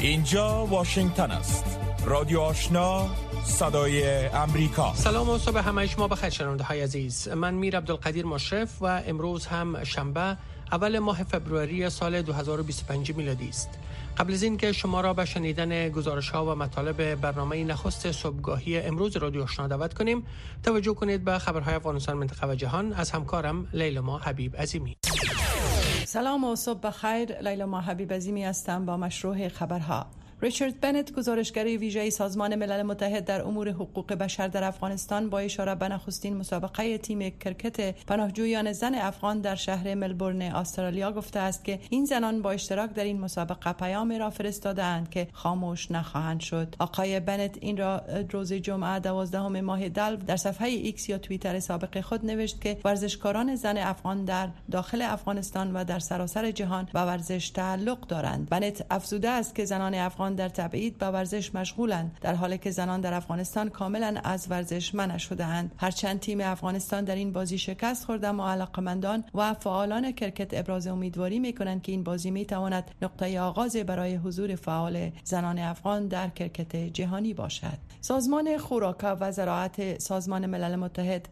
اینجا واشنگتن است. رادیو آشنا، صدای امریکا. سلام و صبح همه شما بخیر شنونده های عزیز. من میر عبدالقدیر مشرف و امروز هم شنبه اول ماه فبروری سال 2025 میلادی است. قبل از این که شما را به شنیدن گزارش‌ها و مطالب برنامه نخست صبحگاهی امروز رادیو آشنا دعوت کنیم، توجه کنید به خبرهای افغانستان، منطقه و جهان از همکارم لیلا حبیب عظیمی. سلام و صبح بخیر. لیلا حبیب عظیمی هستم با مشروع خبرها. ریچارد بنت، گزارشگر ویژه سازمان ملل متحد در امور حقوق بشر در افغانستان، با اشاره به نخستین مسابقه تیم کرکت پناهجویان زن افغان در شهر ملبورن استرالیا گفته است که این زنان با اشتراک در این مسابقه پیامی را فرستاده‌اند که خاموش نخواهند شد. آقای بنت این را روز جمعه 12 ماه دلو در صفحه ایکس یا توییتر سابق خود نوشت که ورزشکاران زن افغان در داخل افغانستان و در سراسر جهان به ورزش تعلق دارند. بنت افزوده است که زنان افغان در تبعید با ورزش مشغولند، در حالی که زنان در افغانستان کاملا از ورزش منع شده‌اند. هرچند تیم افغانستان در این بازی شکست خورده، اما علاقه‌مندان و فعالان کرکت ابراز امیدواری می‌کنند که این بازی می‌تواند نقطه آغاز برای حضور فعال زنان افغان در کرکت جهانی باشد. سازمان خوراک و زراعت سازمان ملل متحد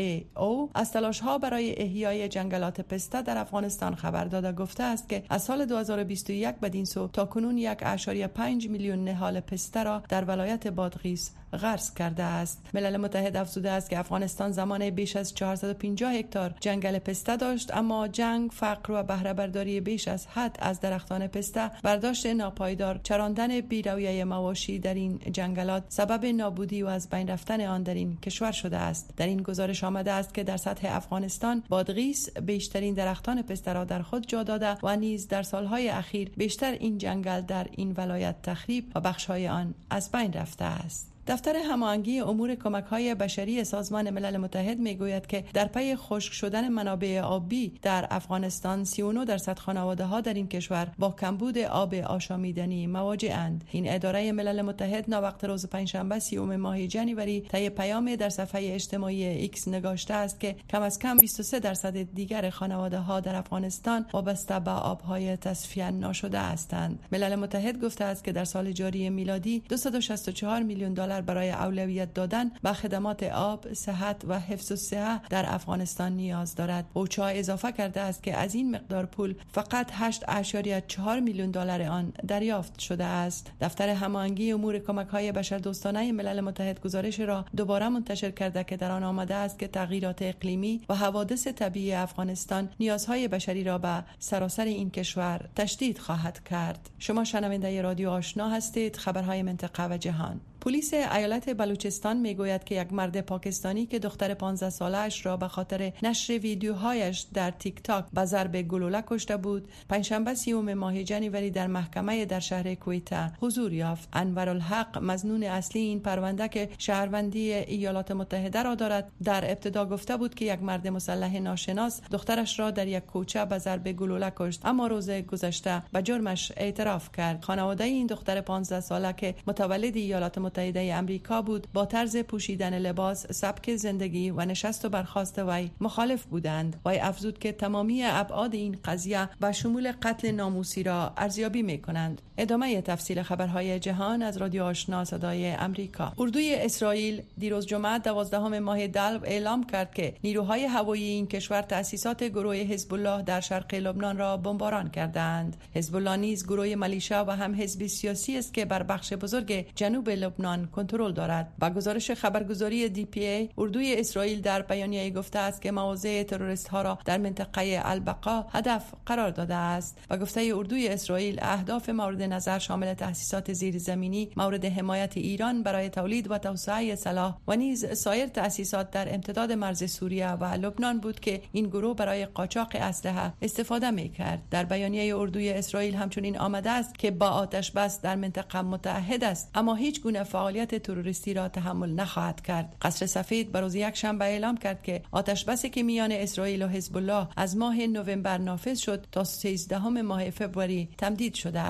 FAO از تلاش‌ها برای احیای جنگلات پسته در افغانستان خبر داده گفته است که از سال 2021 بدین سو تاکنون 1.5 میلیون نهال پسته را در ولایت بادغیس غرس کرده است. ملل متحد افزوده است که افغانستان زمان بیش از 450 هکتار جنگل پسته داشت، اما جنگ، فقر و بهره برداری بیش از حد از درختان پسته، برداشت ناپایدار، چراندن بی‌رویه مواشی در این جنگلات سبب نابودی و از بین رفتن آن در این کشور شده است. در این گزارش آمده است که در سطح افغانستان بادغیس بیشترین درختان پسته را در خود جا داده و نیز در سالهای اخیر بیشتر این جنگل در این ولایت تخریب و بخش‌های آن از بین رفته است. دفتر هماهنگی امور کمک‌های بشری سازمان ملل متحد می‌گوید که در پی خشک شدن منابع آبی در افغانستان 39% خانواده‌ها در این کشور با کمبود آب آشامیدنی مواجه‌اند. این اداره ملل متحد ناوقت روز پنجشنبه 30 ماه ژانویه طی پیام در صفحه اجتماعی ایکس نگاشته است که کم از کم 23% دیگر خانواده‌ها در افغانستان وابسته به آب‌های تصفیه ناشده هستند. ملل متحد گفته است که در سال جاری میلادی 264 میلیون دلار برای اولویت دادن به خدمات آب، صحت و حفظ الصحه در افغانستان نیاز دارد. اوچا اضافه کرده است که از این مقدار پول فقط 8.4 میلیون دلار آن دریافت شده است. دفتر هماهنگی امور کمک‌های بشردوستانه ملل متحد گزارش را دوباره منتشر کرده که در آن آمده است که تغییرات اقلیمی و حوادث طبیعی افغانستان نیازهای بشری را به سراسر این کشور تشدید خواهد کرد. شما شنونده رادیو آشنا هستید. خبرهای منطقه و جهان. پلیس ایالت بلوچستان میگوید که یک مرد پاکستانی که دختر 15 ساله‌اش را به خاطر نشر ویدیوهایش در تیک تاک به ضرب گلوله کشته بود، پنجشنبه 30 ماه ژانویه در محکمه در شهر کویتا حضور یافت. انورالحق، مظنون اصلی این پرونده که شهروندی ایالات متحده را دارد، در ابتدا گفته بود که یک مرد مسلح ناشناس دخترش را در یک کوچه به ضرب گلوله کشت، اما روز گذشته به جرمش اعتراف کرد. خانواده این دختر 15 ساله که متولد ایالات متحده امریکا بود، با طرز پوشیدن لباس، سبک زندگی و نشست و برخاست وی مخالف بودند. وی افزود که تمامی ابعاد این قضیه به شمول قتل ناموسی را ارزیابی می‌کنند. ادامه تفصیل خبرهای جهان از رادیو آشنا صدای امریکا. اردوی اسرائیل دیروز جمعه 12 ماه دلو اعلام کرد که نیروهای هوایی این کشور تأسیسات گروه حزب الله در شرق لبنان را بمباران کردند. حزب الله نیز گروه ملیشا و هم حزب سیاسی است که بر بخش بزرگ جنوب لبنان کنترل دارد. با گزارش خبرگزاری DPA، اردوی اسرائیل در بیانیه گفته است که مواضع تروریست ها را در منطقه البقا هدف قرار داده است. با گفته اردوی اسرائیل، اهداف مورد نظر شامل تأسیسات زیرزمینی مورد حمایت ایران برای تولید و توسعه سلاح و نیز سایر تأسیسات در امتداد مرز سوریه و لبنان بود که این گروه برای قاچاق اسلحه استفاده می‌کرد. در بیانیه اردوی اسرائیل همچنین آمده است که با آتش بس در منطقه متحد است، اما هیچ گونه فعالیت تروریستی را تحمل نخواهد کرد. قصر سفید بر روز یکشنبه اعلام کرد که آتش بسی که میان اسرائیل و حزب الله از ماه نوامبر نافذ شد تا 13 ماه فوریه تمدید شده است.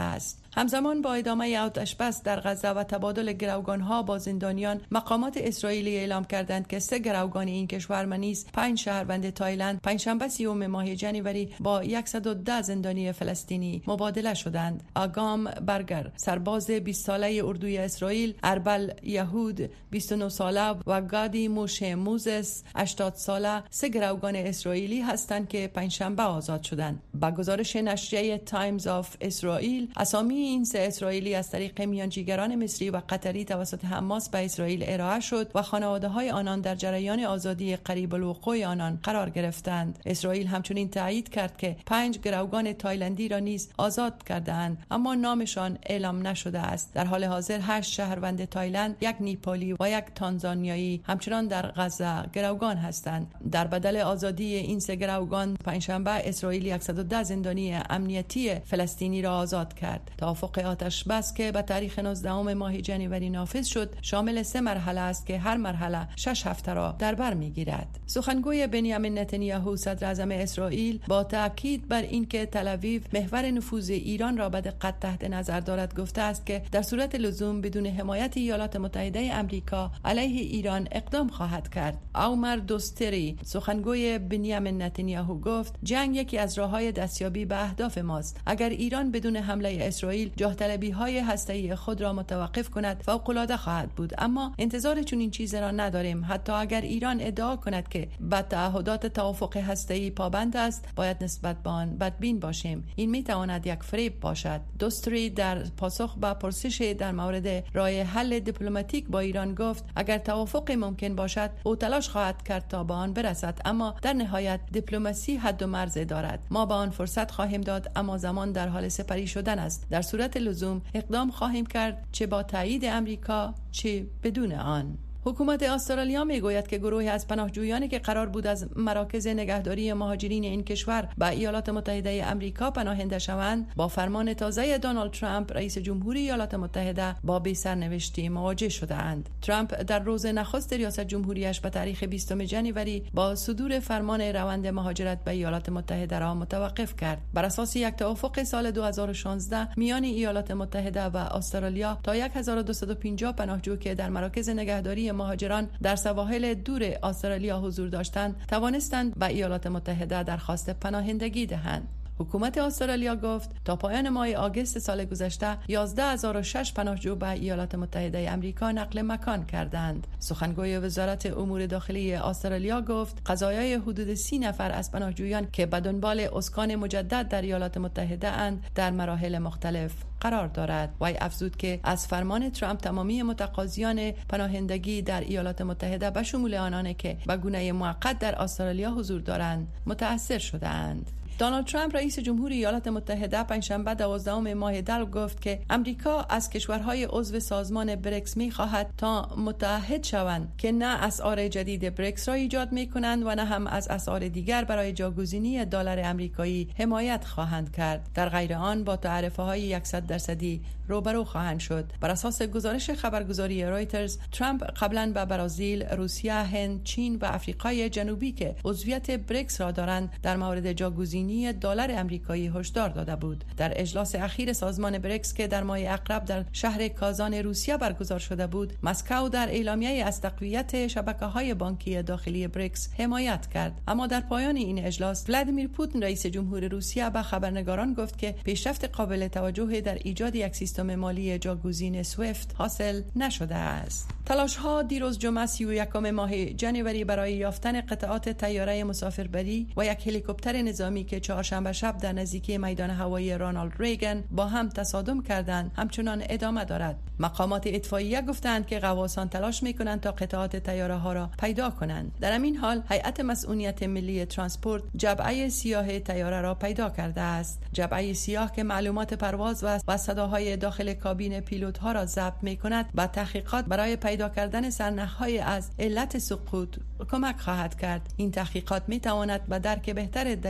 همزمان با ادامه آتش بس در غزه و تبادل گروگان‌ها با زندانیان، مقامات اسرائیلی اعلام کردند که 3 گروگان این کشور و نیز 5 شهروند تایلند پنجشنبه 30 ماه جنوری با 110 زندانی فلسطینی مبادله شدند. آگام برگر، سرباز 20 ساله اردوی اسرائیل، اربل یهود 29 ساله و گادی موشه موزس 80 ساله 3 گروگان اسرائیلی هستند که پنجشنبه آزاد شدند. با گزارش نشریه تایمز آف اسرائیل، اسامی این 3 اسرائیلی از طریق میانجیگران مصری و قطری توسط حماس به اسرائیل ارائه شد و خانواده‌های آنان در جریان آزادی قریب الوقوع آنان قرار گرفتند. اسرائیل همچنین تایید کرد که 5 گروگان تایلندی را نیز آزاد کردند، اما نامشان اعلام نشده است. در حال حاضر 8 شهروند تایلند، 1 نیپالی و 1 تانزانیایی همچنان در غزه گروگان هستند. در بدل آزادی این 3 گروگان، پنجشنبه اسرائیل 110 زندانی امنیتی فلسطینی را آزاد کرد. توافق آتش بس که به تاریخ 19 ماه جنوری نافذ شد، شامل 3 مرحله است که هر مرحله 6 هفته را در بر میگیرد. سخنگوی بنیامین نتانیاهو صدر اعظم اسرائیل با تاکید بر اینکه تل‌آویو محور نفوذ ایران را به دقت تحت نظر دارد گفته است که در صورت لزوم بدون حمایت ایالات متحده آمریکا علیه ایران اقدام خواهد کرد. عمر دوستری، سخنگوی بنیامین نتانیاهو گفت جنگ یکی از راه‌های دستیابی به اهداف ماست. اگر ایران بدون حمله اسرائیل جاه طلبی‌های هسته‌ای خود را متوقف کند فوق‌العاده خواهد بود، اما انتظار چنین چیزی را نداریم. حتی اگر ایران ادعا کند که به تعهدات توافق هسته‌ای پابند است، باید نسبت به آن بدبین باشیم. این میتواند یک فریب باشد. دوستری در پاسخ به پرسش در مورد راه حل دیپلماتیک با ایران گفت اگر توافق ممکن باشد او تلاش خواهد کرد تا به آن برسد، اما در نهایت دیپلماسی حد و مرز دارد. ما به آن فرصت خواهیم داد، اما زمان در حال سپری شدن است. در صورت لزوم اقدام خواهیم کرد، چه با تایید امریکا چه بدون آن. حکومت استرالیا میگوید که گروهی از پناهجویانی که قرار بود از مراکز نگهداری مهاجرین این کشور به ایالات متحده آمریکا پناهنده شوند، با فرمان تازه دونالد ترامپ رئیس جمهوری ایالات متحده با بی سرنوشتی مواجه شدند. ترامپ در روز نخست ریاست جمهوریش به تاریخ 20 جنوری با صدور فرمان روند مهاجرت به ایالات متحده را متوقف کرد. بر اساس یک توافق سال 2016 میان ایالات متحده و استرالیا، تا 1250 پناهجو که در مراکز نگهداری مهاجران در سواحل دور استرالیا حضور داشتند توانستند به ایالات متحده درخواست پناهندگی دهند. حکومت استرالیا گفت تا پایان ماه آگوست سال گذشته 11006 پناهجو به ایالات متحده آمریکا نقل مکان کردند. سخنگوی وزارت امور داخلی استرالیا گفت قضایای حدود 30 نفر از پناهجویان که به دنبال اسکان مجدد در ایالات متحده اند در مراحل مختلف قرار دارد. وی افزود که از فرمان ترامپ تمامی متقاضیان پناهندگی در ایالات متحده به شمول آنانی که به گونه موقت در استرالیا حضور دارند متأثر شدند. دونالد ترامپ رئیس جمهوری ایالات متحده پنجشنبه 12 ماه دی گفت که امریکا از کشورهای عضو سازمان بریکس می‌خواهد تا متحد شوند که نه اسعار جدید بریکس را ایجاد می‌کنند و نه هم از اسعار دیگر برای جاگزینی دلار آمریکایی حمایت خواهند کرد. در غیر آن با تعرفه‌های 100% روبرو خواهند شد. بر اساس گزارش خبرگزاری رویترز، ترامپ قبلا به برزیل، روسیه، هند، چین و آفریقای جنوبی که عضویت بریکس را دارند در مورد جاگزینی دلار آمریکایی هشدار داده بود. در اجلاس اخیر سازمان بریکس که در ماه اقرب در شهر کازان روسیه برگزار شده بود، مسکو در اعلامیه از تقویت شبکه‌های بانکی داخلی بریکس حمایت کرد. اما در پایان این اجلاس ولادیمیر پوتین رئیس جمهور روسیه به خبرنگاران گفت که پیشرفت قابل توجهی در ایجاد یک سیستم مالی جاگزین سویفت حاصل نشده است. تلاش‌ها دیروز جمعه 31 ماه جنوری برای یافتن قطعات طیاره مسافربری و یک هلیکوپتر نظامی که چهارشنبه شب در نزدیکی میدان هوایی رونالد ریگن با هم تصادم کردند همچنان ادامه دارد. مقامات اطفائیه گفتند که غواصان تلاش می‌کنند تا قطعات طیاره ها را پیدا کنند. در همین حال هیئت مسئولیت ملی ترانسپورت جبهه سیاه طیاره را پیدا کرده است. جبهه سیاه که معلومات پرواز و صداهای داخل کابین پیلوت ها را ضبط می‌کند، با تحقیقات برای پیدا کردن سرنخ‌های از علت سقوط کمک خواهد کرد. این تحقیقات می‌تواند به درک بهتر دلیل این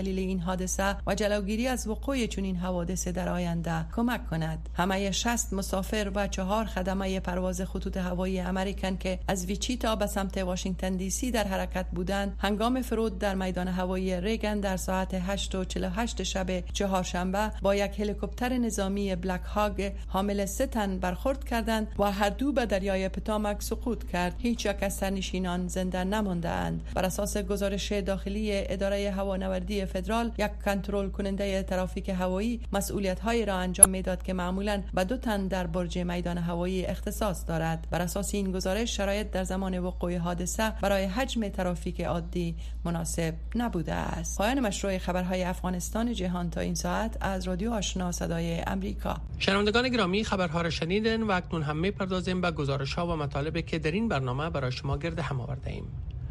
حادثه و جلوگیری از وقوع چنین حوادث در آینده کمک کند. همه 60 مسافر و 4 خدمه پرواز خطوط هوایی امریکن که از ویچیتا به سمت واشنگتن دی سی در حرکت بودند، هنگام فرود در میدان هوایی ریگن در ساعت 8:48 شب چهارشنبه با یک هلیکوپتر نظامی بلک هاگ حامل 3 تن برخورد کردند و هر دو به دریای پتامک سقوط کرد. هیچ یک از سرنشینان زنده نماندند. بر اساس گزارش داخلی اداره هوانوردی فدرال، یک کنترل کننده ترافیک هوایی مسئولیت‌های را انجام میداد که معمولاً به 2 تن در برج میدان هوایی اختصاص دارد. بر اساس این گزارش شرایط در زمان وقوع حادثه برای حجم ترافیک عادی مناسب نبوده است. پایان مشروع خبرهای افغانستان جهان تا این ساعت از رادیو آشنا صدای امریکا. شنوندگان گرامی، خبرها را شنیدین و اکنون هم می‌پردازیم به گزارش‌ها و مطالبی که در این برنامه برای شما گرد هم آورده‌ایم.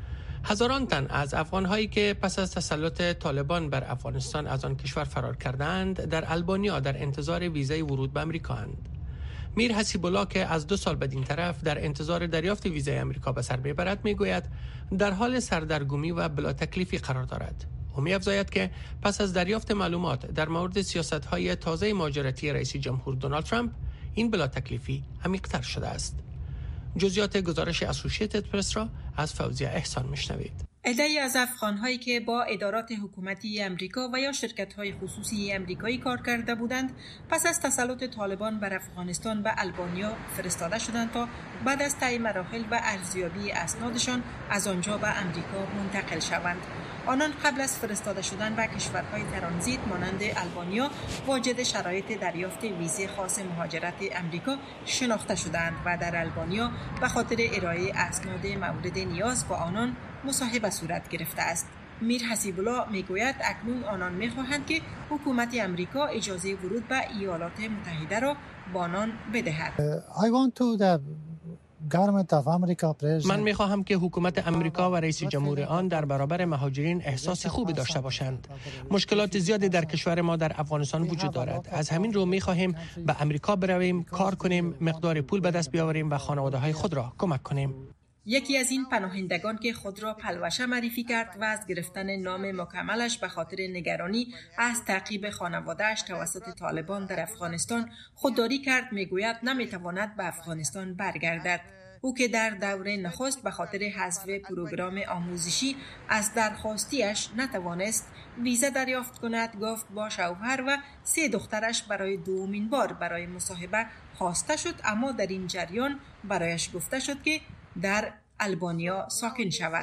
هزاران تن از افغان‌هایی که پس از تسلط طالبان بر افغانستان از آن کشور فرار کردند، در البانیا در انتظار ویزای ورود به آمریکا اند. میر حسیب الله که از 2 سال بدین طرف در انتظار دریافت ویزای آمریکا به سر میبرد، میگوید در حال سردرگمی و بلا تکلیفی قرار دارد. او می‌افزاید که پس از دریافت معلومات در مورد سیاست‌های تازه مهاجرتی رئیس جمهور دونالد ترامپ، این بلا تکلیفی عمیق‌تر شده است. جزئیات گزارش اسوسییتد پرس را از فوزیه احسان میشنوید. عده‌ای از افغان‌هایی که با ادارات حکومتی امریکا و یا شرکت‌های خصوصی امریکایی کار کرده بودند، پس از تسلط طالبان بر افغانستان به البانیا فرستاده شدند تا بعد از طی مراحل و ارزیابی اسنادشان از آنجا به امریکا منتقل شوند. آنان قبل از فرستاده شدن به کشورهای ترانزیت مانند البانیا واجد شرایط دریافت ویزه خاص مهاجرت امریکا شناخته شدند و در البانیا به خاطر ارائه اسناد مورد نیاز با آنان مصاحبه صورت گرفته است. میر حسیب الله میگوید اکنون آنان میخواهند که حکومت امریکا اجازه ورود به ایالات متحده را با آنان بدهد. من می‌خواهم که حکومت امریکا و رئیس جمهور آن در برابر مهاجرین احساس خوبی داشته باشند. مشکلات زیادی در کشور ما در افغانستان وجود دارد. از همین رو می‌خواهیم به امریکا برویم، کار کنیم، مقدار پول به دست بیاوریم و خانواده‌های خود را کمک کنیم. یکی از این پناهندگان که خود را پلوشه معرفی کرد و از گرفتن نام مکملش به خاطر نگرانی از تعقیب خانواده‌اش توسط طالبان در افغانستان خودداری کرد، میگوید نمیتواند به افغانستان برگردد. او که در دوره نخست به خاطر حذف پروگرام آموزشی از درخواستیش نتوانست ویزا دریافت کند، گفت با شوهر و 3 دخترش برای دومین بار برای مصاحبه خواسته شد، اما در این جریان برایش گفته شد که در البانیا ساکن شود.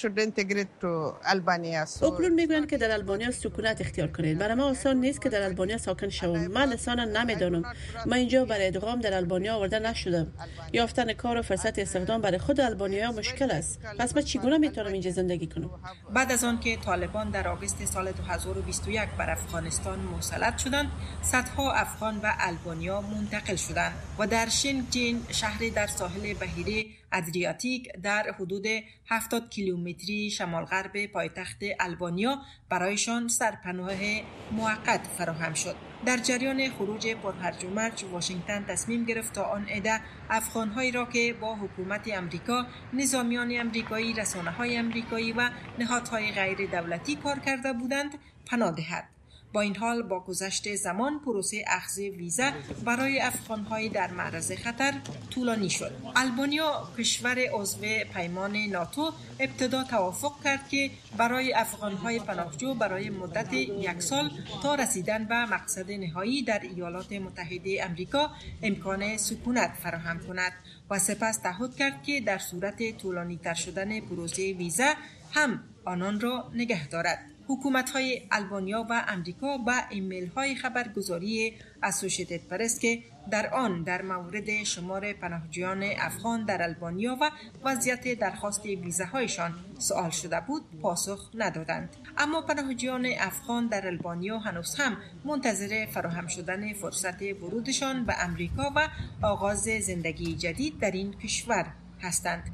اکنون میگویند که در البانیا سکونت اختیار کنید. برای ما آسان نیست که در البانیا ساکن شوم. من لسانم نمیدانم. من اینجا برای ادغام در البانیا آورده نشدم. یافتن کار و فرصت استخدام برای خود البانیا مشکل است. پس من چگونه میتونم اینجا زندگی کنم؟ بعد از آن که طالبان در آگوست سال 2021 بر افغانستان مسلط شدند، صدها افغان به البانیا منتقل شدند و در شینگجین، شهری در ساحل بحیره ادریاتیک در حدود 70 کیلومتری شمال غرب پایتخت البانیا برایشان سرپناه موقت فراهم شد. در جریان خروج پرهرج و مرج، واشنگتن تصمیم گرفت تا آن عده افغان‌هایی را که با حکومت امریکا، نظامیان امریکایی، رسانه‌های امریکایی و نهادهای غیر دولتی کار کرده بودند پناه دهد. با این حال با گذشت زمان پروسه اخذ ویزا برای افغان‌های در معرض خطر طولانی شد. البانیا، کشور عضو پیمان ناتو، ابتدا توافق کرد که برای افغان‌های پناهجو برای مدت 1 سال تا رسیدن به مقصد نهایی در ایالات متحده امریکا امکان سکونت فراهم کند و سپس تعهد کرد که در صورت طولانی‌تر شدن پروسه ویزا هم آنان را نگه دارد. حکومت‌های البانیا و امریکا با ایمیل‌های خبرگزاری اسوسییتد پرس که در آن در مورد شمار پناهجویان افغان در البانیا و وضعیت درخواست ویزاهایشان سوال شده بود، پاسخ ندادند. اما پناهجویان افغان در البانیا هنوز هم منتظر فراهم شدن فرصت ورودشان به امریکا و آغاز زندگی جدید در این کشور هستند.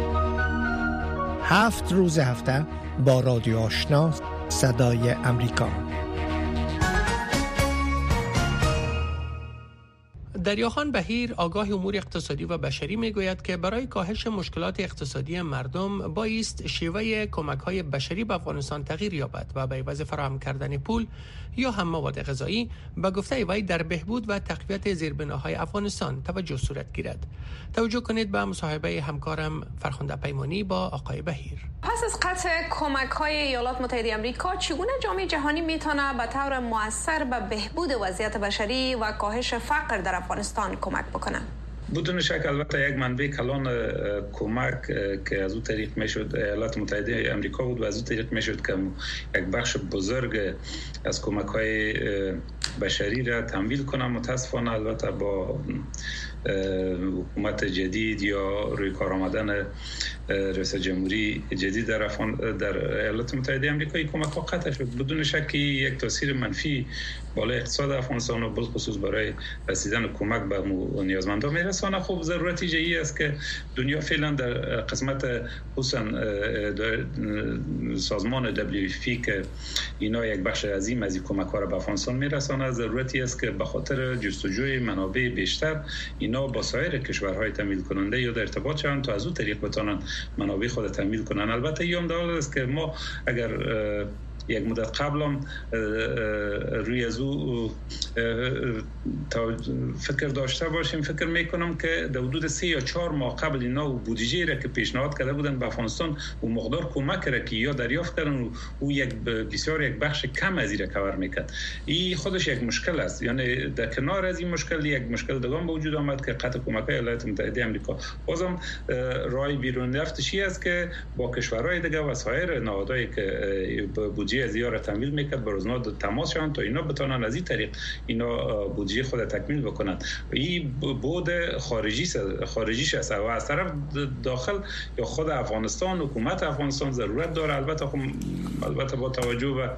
7 روز هفته با رادیو آشنا صدای امریکا. دریاخان بهیر آگاه امور اقتصادی و بشری میگوید که برای کاهش مشکلات اقتصادی مردم بایست شیوه کمک‌های بشری به افغانستان تغییر یابد و به عوض فراهم کردن پول یا هم مواد غذایی به گفته وی در بهبود و تقویت زیربناهای افغانستان توجه صورت گیرد. توجه کنید به مصاحبه همکارم فرخنده پیمانی با آقای بهیر. پس از قطع کمک‌های ایالات متحده آمریکا، چگونه جامعه جهانی میتونه به طور مؤثر به بهبود وضعیت بشری و کاهش فقر در افغانستان کمک بکنه؟ بدون شک البته یک منبع کلان کمک که از اون طریق میشد ایالات متحده آمریکا بود و از اون طریق میشد که یک بخش بزرگ از کمک‌های بشری را تمویل کنه. متاسفانه البته با حکومت جدید یا روی کار آمدن رئیس جمهوری جدید در ایالات متحده آمریکا کمک‌ها قطع شد. بدون شک یک تاثیر منفی بالای اقتصاد افغانستان و بالخصوص برای رسیدن کمک به نیازمندان میرسانه. خب ضرورت ایجایی است که دنیا فعلا در قسمت خصوصا سازمان WFP که اینا یک بخش عظیم از این کمک‌ها را به افغانستان میرسانه، ضرورتی است که به خاطر جستجوی منابع بیشتر اینا با سایر کشورهای تامین کننده یا در ارتباط شوند تا از اون طریق بتونن منابع خود تامین کنن. البته یوم دال است که ما اگر یک مدت قبل هم روی از او فکر داشته باشیم، فکر میکنم که در حدود 3 یا 4 ماه قبل اینا بودجه را که پیشنهاد کرده بودن به افغانستان و مقدار کمک را که یا دریافت کردن او یک بخش کم از این را کور میکرد. این خودش یک مشکل است. یعنی در کنار از این مشکل یک مشکل دیگه به وجود آمد که قطع کمک‌های ایالات متحده آمریکا بازم راه بیرون رفتش است که با کشورهای دیگه و سایر نهادهایی که بودجه از اینا را تامین میکرد به روزنامه تماس شوند تا اینا بتونن از این طریق اینا بودجه خود تکمیل بکنن. این بود خارجیش است و از طرف داخل یا خود افغانستان، حکومت افغانستان ضرورت داره. البته با توجه به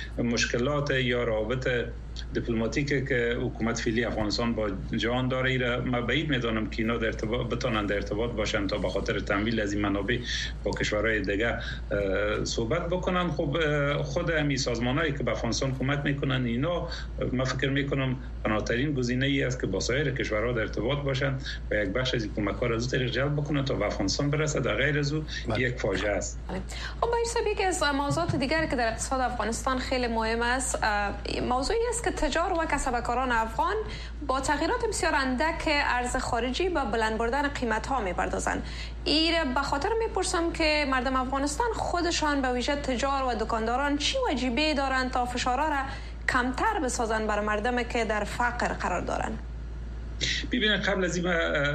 مشکلات یا روابط دیپلماتیک که حکومت فعلی افغانستان با جهان داره، ایره من بعید میدانم که اینا بتونن در ارتباط باشن تا به خاطر تمویل از این منابع با کشورهای دیگه صحبت بکنن. خب خود همین سازمانایی که به افغانستان کمک میکنن اینا من فکر میکنم بناترین گزینه ای است که با سایر کشورها در ارتباط باشن و یک بخش از این کمک‌ها را از طریق جلب بکنن تا به افغانستان برسه. در غیر از او یک فاجعه است. خب باید یکی از موضوعات دیگری که در اقتصاد افغانستان خیلی مهم است موضوعی است که تجار و کسبکاران افغان با تغییرات بسیار اندک ارز خارجی با بلند بردن قیمت‌ها می‌پردازند. این به خاطر میپرسم که مردم افغانستان خودشان به ویژه تجار و دکانداران چی وجیبه دارند تا فشارها را کمتر بسازند برای مردمی که در فقر قرار دارند؟ ببینید قبل از این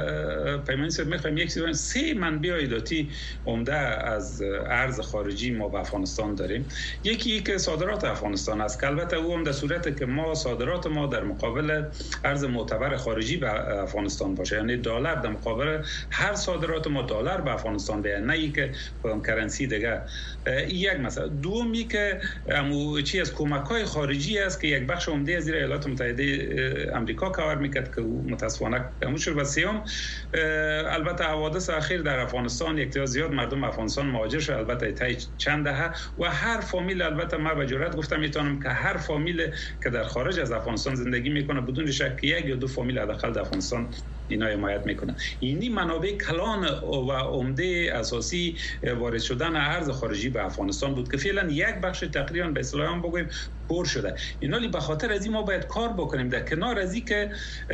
پیمانی صاحب میخوایم یک چیز 3 منبع عایداتی عمده از ارز خارجی ما به افغانستان داریم. یکی که صادرات افغانستان است که البته او هم در صورتی که ما صادرات ما در مقابل ارز معتبر خارجی به افغانستان باشه، یعنی دلار در مقابل هر صادرات ما دلار به افغانستان بیاد، نه ای که کدام کرنسی دیگه. یک مثلا دومی که امو چی از کمک‌های خارجی است که یک بخش عمده از ایالات متحده آمریکا کار میکرد که متاسفانه کموش شد. و سیوم البته حوادث اخیر در افغانستان یک زیاد مردم افغانستان مهاجر شد، البته تا چند دهه و هر فامیل، البته من به جرئت گفتم میتونم که هر فامیل که در خارج از افغانستان زندگی میکنه بدون شک 1 یا 2 فامیل حداقل در افغانستان اینا حمایت میکنن. اینی منابع کلان و عمده اساسی وارد شدن ارز خارجی به افغانستان بود که فعلا یک بخش تقریبا به اصطلاح بگویم پر شده. اینا به خاطر از این ما باید کار بکنیم. در کنار از این که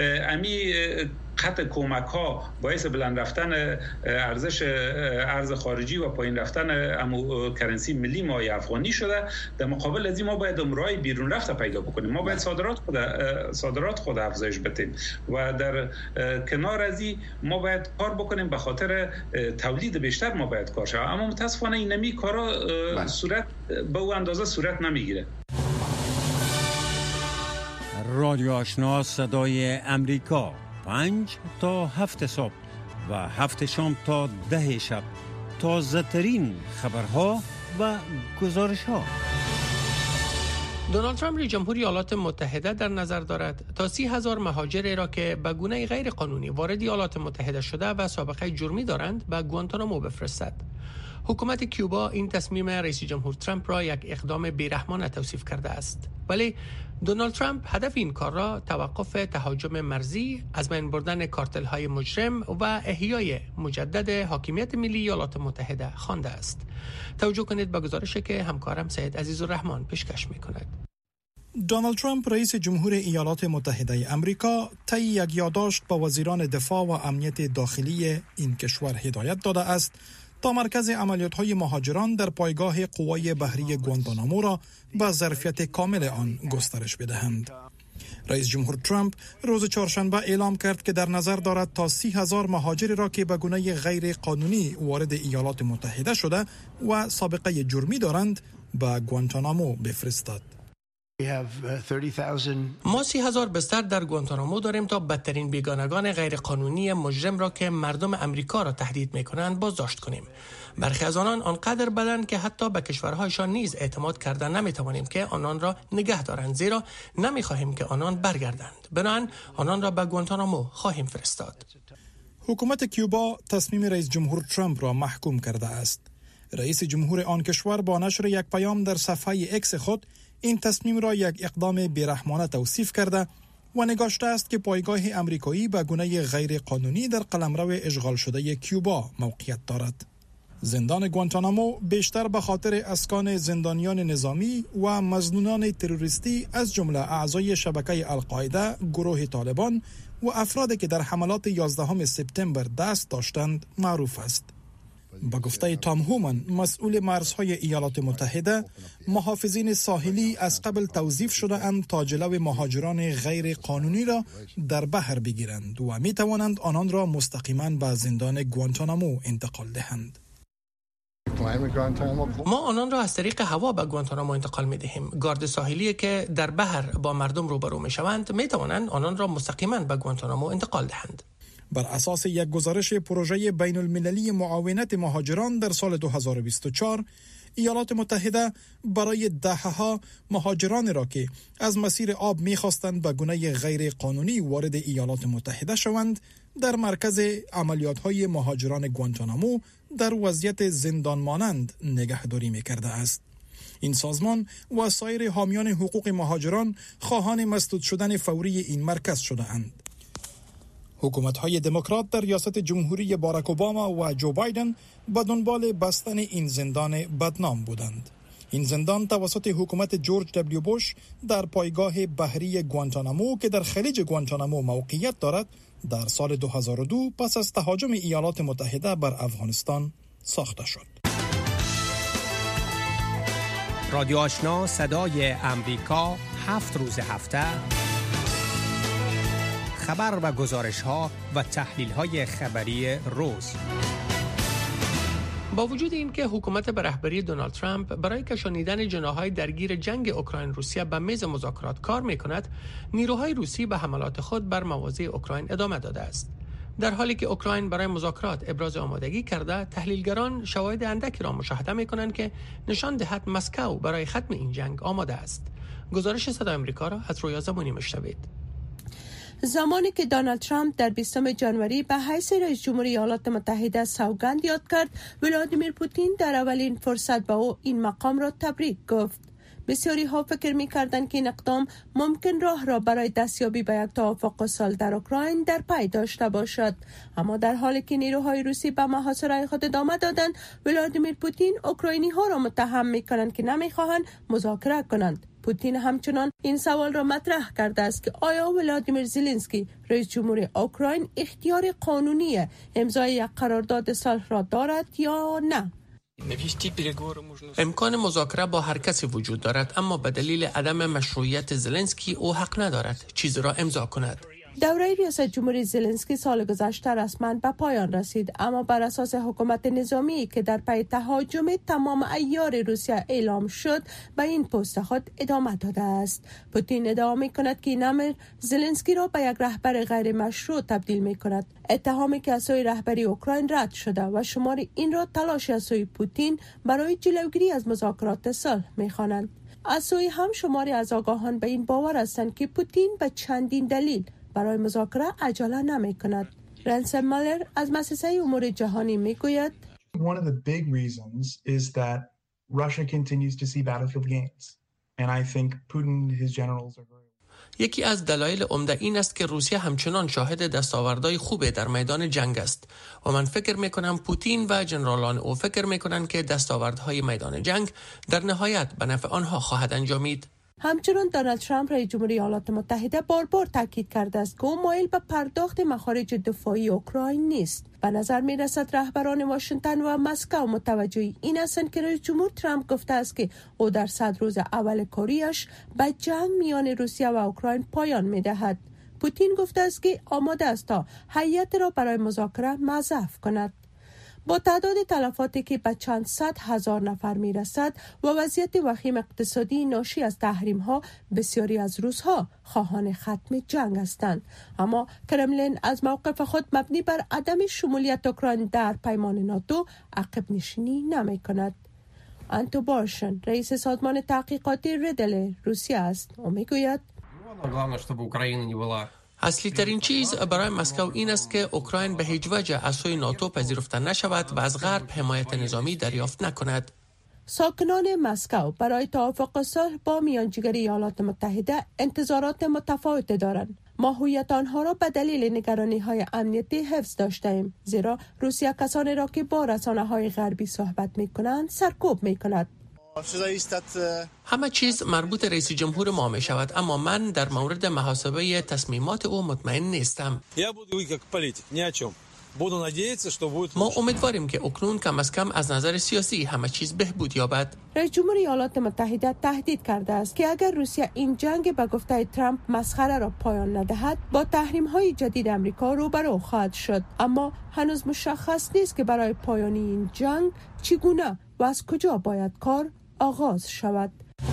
امی قطع کمک‌ها باعث بلند رفتن ارزش ارز خارجی و پایین رفتن کرنسی ملی ما افغانی شده، در مقابل از این ما باید راه بیرون رفته پیدا بکنیم. ما باید صادرات خود افزایش بدیم و در کنار از این ما باید کار بکنیم به خاطر تولید بیشتر. ما باید کار شود، اما متاسفانه اینمی کارا صورت به اون اندازه صورت نمیگیره. رادیو آشنا صدای امریکا 5 تا 7 صبح و 7 شام تا 10 شب تازه ترین خبرها و گزارش ها. دونالد ترامپ رئیس جمهور ایالات متحده در نظر دارد تا 30,000 مهاجر را که به گونه غیر قانونی وارد ایالات متحده شده و سابقه جرمی دارند به گوانتانامو بفرستد. حکومت کیوبا این تصمیم رئیس جمهور ترامپ را یک اقدام بیرحمانه توصیف کرده است، ولی دونالد ترامپ هدف این کار را توقف تهاجم مرزی، از بین بردن کارتل‌های مجرم و احیای مجدد حاکمیت ملی ایالات متحده خوانده است. توجه کنید به گزارشی که همکارم سید عزیزالرحمن پیشکش می‌کند. دونالد ترامپ رئیس جمهور ایالات متحده آمریکا طی یک یادداشت به وزیران دفاع و امنیت داخلی این کشور هدایت داده است تا مرکز عملیات‌های مهاجران در پایگاه قوای بحری گوانتانامو را به ظرفیت کامل آن گسترش بدهند. رئیس جمهور ترامپ روز چهارشنبه اعلام کرد که در نظر دارد تا 30,000 مهاجری را که به گونه غیر قانونی وارد ایالات متحده شده و سابقه جرمی دارند به گوانتانامو بفرستد. ما 30,000 بستر در گوانتانامو داریم تا بدترین بیگانگان غیرقانونی مجرم را که مردم امریکا را تهدید می‌کنند بازداشت کنیم. برخی از آنان آنقدر بدند که حتی به کشورهایشان نیز اعتماد کردن نمی‌توانیم که آنان را نگه دارند، زیرا نمی‌خواهیم که آنان برگردند. بنابراین آنان را به گوانتانامو خواهیم فرستاد. حکومت کیوبا تصمیم رئیس جمهور ترامپ را محکوم کرده است. رئیس جمهور آن کشور با نشر یک پیام در صفحه اکس خود این تصمیم را یک اقدام بیرحمانه توصیف کرده و نگاشته است که پایگاه امریکایی به گونه غیر قانونی در قلمرو اشغال شده کیوبا موقعیت دارد. زندان گوانتانامو بیشتر به خاطر اسکان زندانیان نظامی و مظنونان تروریستی از جمله اعضای شبکه القاعده، گروه طالبان و افرادی که در حملات 11 سپتامبر دست داشتند معروف است. با گفته تام هومن، مسئول مرزهای ایالات متحده، محافظین ساحلی از قبل توظیف شده اند تا جلو مهاجران غیر قانونی را در بحر بگیرند و می توانند آنان را مستقیما به زندان گوانتانامو انتقال دهند. ما آنان را از طریق هوا به گوانتانامو انتقال می دهیم. گارد ساحلی که در بحر با مردم روبرو می شوند می توانند آنان را مستقیما به گوانتانامو انتقال دهند. بر اساس یک گزارش پروژه بین المللی معاونت مهاجران در سال 2024 ایالات متحده برای دهه‌ها مهاجران را که از مسیر آب می‌خواستند به گونه غیر قانونی وارد ایالات متحده شوند در مرکز عملیات‌های مهاجران گوانتانامو در وضعیت زندان مانند نگهداری می‌کرده است. این سازمان و سایر حامیان حقوق مهاجران خواهان مسدود شدن فوری این مرکز شده‌اند. حکومت‌های دموکرات در ریاست جمهوری باراک اوباما و جو بایدن به دنبال بستن این زندان بدنام بودند. این زندان توسط حکومت جورج دبلیو بوش در پایگاه بحری گوانتانامو که در خلیج گوانتانامو موقعیت دارد در سال 2002 پس از تهاجم ایالات متحده بر افغانستان ساخته شد. رادیو آشنا صدای امریکا 7 روز هفته خبر و گزارش‌ها و تحلیل‌های خبری روز. با وجود این که حکومت به رهبری دونالد ترامپ برای کشانیدن جناح‌های درگیر جنگ اوکراین روسیه به میز مذاکرات کار می‌کند، نیروهای روسی به حملات خود بر مواضع اوکراین ادامه داده است. در حالی که اوکراین برای مذاکرات ابراز آمادگی کرده، تحلیلگران شواهد اندکی را مشاهده می‌کنند که نشان دهد مسکو برای ختم این جنگ آماده است. گزارش صدای آمریکا را از رویا زمانی می‌شنوید. زمانی که دونالد ترامپ در 20 ژانویه به حیث رئیس جمهور ایالات متحده سوگند یاد کرد، ولادیمیر پوتین در اولین فرصت به او این مقام را تبریک گفت. بسیاری ها فکر می کردند که این اقدام ممکن راه را برای دستیابی به یک توافق صلح در اوکراین در پی داشته باشد، اما در حالی که نیروهای روسی به محاصره خود ادامه دادند، ولادیمیر پوتین اوکراینی ها را متهم می کنند که نمی خواهند مذاکره کنند. پوتین همچنان این سوال را مطرح کرده است که آیا ولادیمیر زلنسکی رئیس جمهور اوکراین اختیار قانونی امضای یک قرارداد صلح را دارد یا نه؟ امکان مذاکره با هر کسی وجود دارد، اما به دلیل عدم مشروعیت زلنسکی او حق ندارد چیزی را امضا کند. دوره ریاست جمهوری زلنسکی سال گذشته رسما به پایان رسید، اما بر اساس حکومت نظامی که در پی تهاجم تمام عیار روسیه اعلام شد به این پست خود ادامه داده است. پوتین ادعا می‌کند که این امر زلنسکی را به یک رهبر غیر مشروع تبدیل می‌کند، اتهامی که از سوی رهبری اوکراین رد شده و شمار این را تلاش از سوی پوتین برای جلوگیری از مذاکرات صلح می‌خوانند. از سوی هم شماری از آگاهان به این باور هستند که پوتین به چندین دلیل برای مذاکره عجله نمی کند. رنسم مالر از مؤسسه امور جهانی می گوید One of the big reasons is that Russia continues to see battlefield gains. And I think Putin and his generals are very... یکی از دلایل عمده این است که روسیه همچنان شاهد دستاوردهای خوبه در میدان جنگ است و من فکر میکنم پوتین و جنرالان او فکر میکنند که دستاوردهای میدان جنگ در نهایت به نفع آنها خواهد انجامید. همچنان دونالد ترامپ رئیس جمهوری ایالات متحده بار بار تاکید کرده است که او مایل به پرداخت مخارج دفاعی اوکراین نیست. به نظر می رسد رهبران واشنگتن و مسکو متوجه این هستند که رئیس جمهور ترامپ گفته است که او در 100 روز اول کاریش به جنگ میان روسیه و اوکراین پایان می دهد. پوتین گفته است که آماده است تا هیئت را برای مذاکره مضاف کند. با تعداد تلفاتی که به چند صد هزار نفر می رسد و وضعیت وخیم اقتصادی ناشی از تحریم ها، بسیاری از روس‌ها خواهان ختم جنگ هستند. اما کرملین از موقف خود مبنی بر عدم شمولیت اوکراین در پیمان ناتو عقب نشینی نمی کند. انتو بارشن رئیس سازمان تحقیقاتی ردل روسیه است و می گوید اصلی ترین چیز برای مسکو این است که اوکراین به هیچ وجه از سوی ناتو پذیرفته نشود و از غرب حمایت نظامی دریافت نکند. ساکنان مسکو برای توافق صلح با میانجیگری ایالات متحده انتظارات متفاوتی دارند. ما هویت آنها را به دلیل نگرانی‌های امنیتی حفظ داشتیم، زیرا روسیه کسانی را که با رسانه‌های غربی صحبت می‌کنند سرکوب می‌کند. همه چیز مربوط رئیس جمهور ما می شود، اما من در مورد محاسبه تصمیمات او مطمئن نیستم. ما امیدواریم که اکنون کم از کم از نظر سیاسی همه چیز بهبود یابد. رئیس جمهور ایالات متحده تهدید کرده است که اگر روسیه این جنگ به گفته ترامپ مسخره را پایان ندهد با تحریم‌های جدید آمریکا روبرو خواهد شد. اما هنوز مشخص نیست که برای پایان این جنگ چگونه و از کجا باید کار آغاز شود.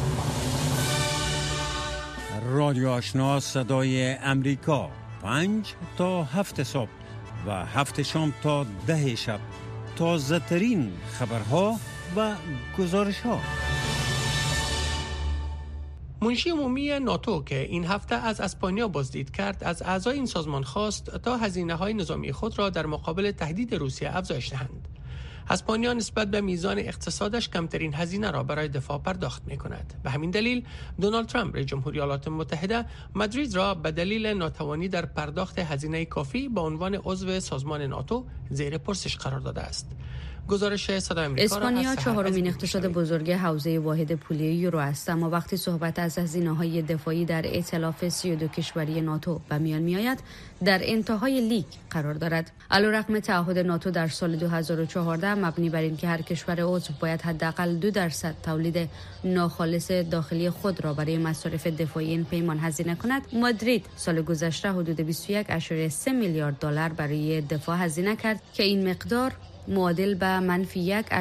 رادیو آشنا صدای امریکا 5 تا 7 صبح و 7 شام تا 10 شب، تازه ترین خبرها و گزارش ها. منشی عمومی ناتو که این هفته از اسپانیا بازدید کرد، از اعضای این سازمان خواست تا هزینه‌های نظامی خود را در مقابل تهدید روسیه افزایش دهند. اسپانیا نسبت به میزان اقتصادش کمترین هزینه را برای دفاع پرداخت می‌کند. به همین دلیل دونالد ترامپ رئیس جمهوری ایالات متحده مادرید را به دلیل ناتوانی در پرداخت هزینه کافی به عنوان عضو سازمان ناتو زیر پرسش قرار داده است. گزارش صدای آمریکا. اسپانیا چهارمین اقتصاد بزرگ حوزه واحد پولی یورو است، اما وقتی صحبت از هزینه‌های دفاعی در ائتلاف 32 کشوری ناتو به میان میآید، در انتهای لیگ قرار دارد. علیرغم تعهد ناتو در سال 2014 مبنی بر اینکه هر کشور عضو باید حداقل 2% تولید ناخالص داخلی خود را برای مصارف دفاعی این پیمان هزینه کند، مادرید سال گذشته حدود 21.3 میلیارد دلار برای دفاع هزینه کرد که این مقدار معادل به منفی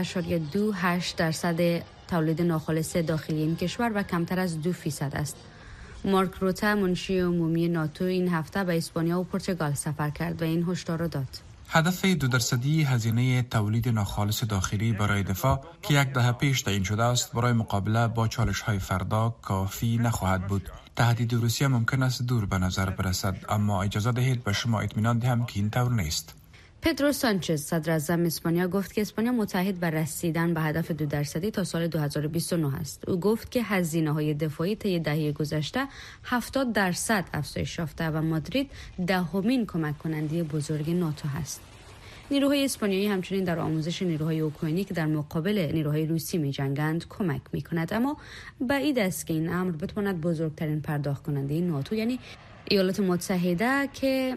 1.28% تولید ناخالص داخلی این کشور و کمتر از 2% است. مارک روته منشی عمومی ناتو این هفته به اسپانیا و پرتغال سفر کرد و این هشدار را داد. هدف 2% هزینه تولید ناخالص داخلی برای دفاع که یک دهه پیش تعیین شده است برای مقابله با چالش‌های فردا کافی نخواهد بود. تهدید روسیه ممکن است دور به نظر برسد، اما اجازه دهید به شما اطمینان دهم که این طور نیست. پدرو سانچز صدر اعظم اسپانیا گفت که اسپانیا متحد بر رسیدن به هدف 2% تا سال 2029 است. او گفت که هزینه‌های دفاعی طی دهه گذشته 70% افزایش یافته و مادرید دهمین کمک کننده بزرگ ناتو است. نیروهای اسپانیایی همچنین در آموزش نیروهای اوکراینی که در مقابل نیروهای روسی می‌جنگند کمک می‌کند، اما بعید است که این امر بتواند بزرگترین پرداخت کننده ناتو یعنی ایالات متحده که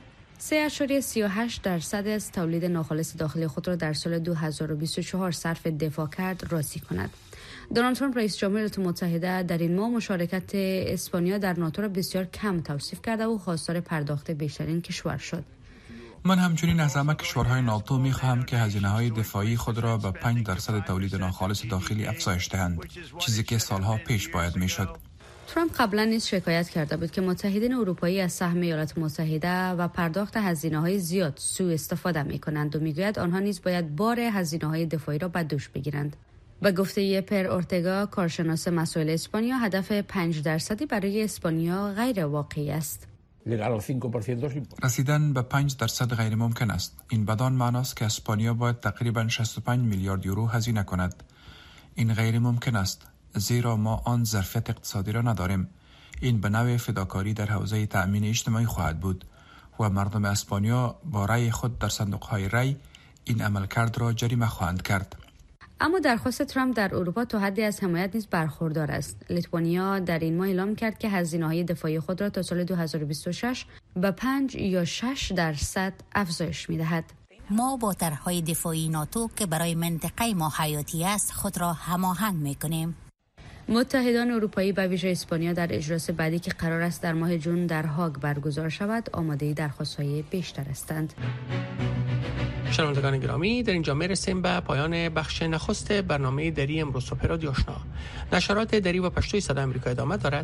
3.38% از تولید ناخالص داخلی خود را در سال 2024 صرف دفاع کرد راضی کند. دونالد ترامپ رئیس جمهور ایالات متحده در این ماه مشارکت اسپانیا در ناتو را بسیار کم توصیف کرده و خواستار پرداخت بیشترین کشور شد. من همچنین از همه کشورهای ناتو می‌خواهم که هزینه‌های دفاعی خود را به 5% تولید ناخالص داخلی افزایش دهند، چیزی که سالها پیش باید می‌شد. ترامپ قبلا نیز شکایت کرده بود که متحدین اروپایی از سهم ایالات متحده و پرداخت هزینه‌های زیاد سوء استفاده می‌کنند و می‌گوید آنها نیز باید بار هزینه‌های دفاعی را به دوش بگیرند. به گفته پر اورتگا کارشناس مسائل اسپانیا، هدف 5% برای اسپانیا غیر واقعی است. رسیدن به 5% غیر ممکن است. این بدان معناست که اسپانیا باید تقریبا 65 میلیارد یورو هزینه کند. این غیر ممکن است، زیرا ما آن ظرفیت اقتصادی را نداریم. این به نوع فداکاری در حوزه تأمین اجتماعی خواهد بود و مردم اسپانیا با رأی خود در صندوق‌های رأی این عملکرد را جریمه خواهند کرد. اما درخواست ترامپ در اروپا تا حدی از حمایت نیز برخوردار است. لیتوانیا در این ماه اعلام کرد که هزینه‌های دفاعی خود را تا سال 2026 به 5 یا 6% افزایش می‌دهد. ما با طرح‌های دفاعی ناتو که برای منطقه ما حیاتی است خود را هماهنگ می‌کنیم. متحدان اروپایی به ویژه اسپانیا در اجلاس بعدی که قرار است در ماه جون در هاگ برگزار شود آماده درخواست‌های بیشتر هستند. شنوندگان گرامی، در اینجا میرسیم به پایان بخش نخست برنامه دری امروز صبح رادیو آشنا. نشرات دری و پشتوی صدای آمریکا ادامه دارد.